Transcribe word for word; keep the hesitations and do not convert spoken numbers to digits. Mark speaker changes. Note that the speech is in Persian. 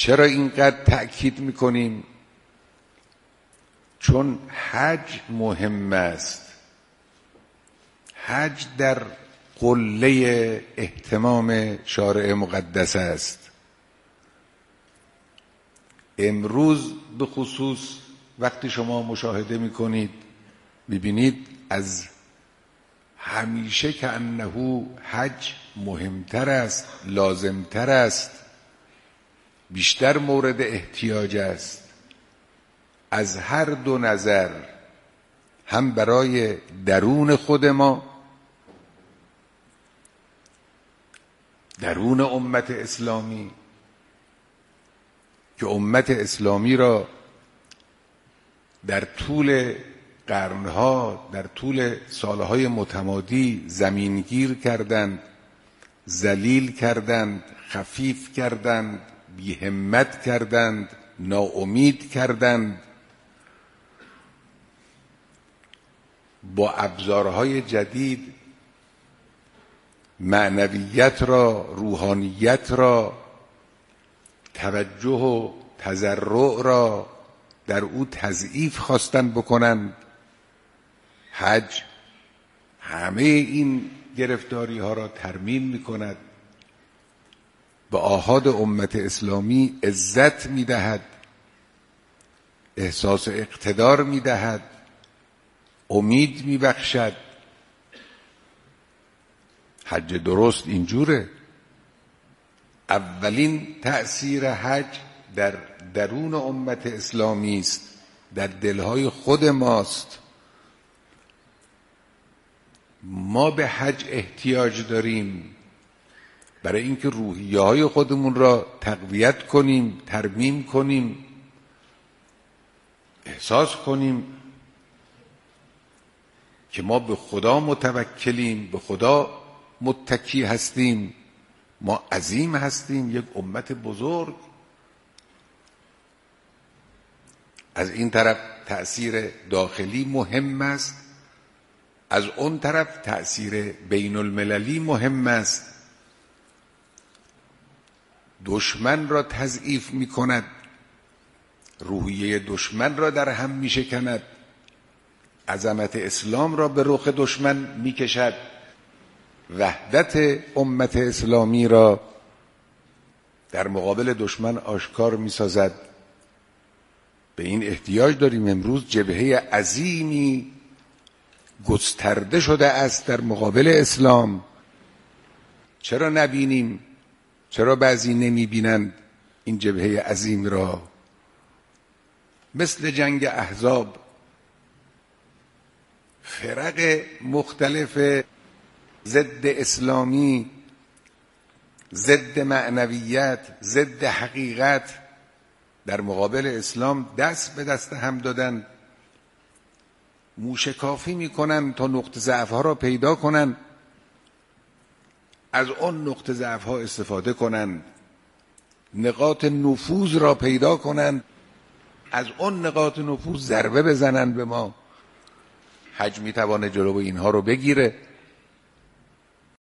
Speaker 1: چرا اینقدر تأکید میکنیم؟ چون حج مهم است. حج در قله اهتمام شارع مقدس است. امروز به خصوص وقتی شما مشاهده میکنید میبینید از همیشه که انه حج مهمتر است، لازمتر است، بیشتر مورد احتیاج است از هر دو نظر، هم برای درون خود ما، درون امت اسلامی که امت اسلامی را در طول قرنها، در طول سالهای متمادی زمینگیر کردند، ذلیل کردند، خفیف کردند، بی‌همت کردند، ناامید کردند. با ابزارهای جدید معنویت را، روحانیت را، توجه و تضرع را در او تضعیف خواستند بکنند. حج همه این گرفتاری ها را ترمیم می کند، به آحاد امت اسلامی عزت می دهد، احساس اقتدار می دهد، امید می بخشد. حج درست اینجوره. اولین تأثیر حج در درون امت اسلامی است، در دلهای خود ماست. ما به حج احتیاج داریم برای اینکه روحیه های خودمون را تقویت کنیم، ترمیم کنیم، احساس کنیم که ما به خدا متوکلیم، به خدا متکی هستیم، ما عظیم هستیم، یک امت بزرگ. از این طرف تأثیر داخلی مهم است، از اون طرف تأثیر بین المللی مهم است. دشمن را تضعیف می کند، روحیه دشمن را در هم می شکند، عظمت اسلام را به رخ دشمن می کشد، وحدت امت اسلامی را در مقابل دشمن آشکار می سازد. به این احتیاج داریم. امروز جبهه عظیمی گسترده شده است در مقابل اسلام. چرا نبینیم؟ چرا بعضی نمی بینند این جبهه عظیم را؟ مثل جنگ احزاب فرق مختلف ضد اسلامی، ضد معنویت، ضد حقیقت در مقابل اسلام دست به دست هم دادن، موشکافی میکنن تا نقطه ضعف ها را پیدا کنن، از اون نقطه ضعف ها استفاده کنن، نقاط نفوذ را پیدا کنن، از اون نقاط نفوذ ضربه بزنن به ما. حج میتوانه جلوی اینها رو بگیره.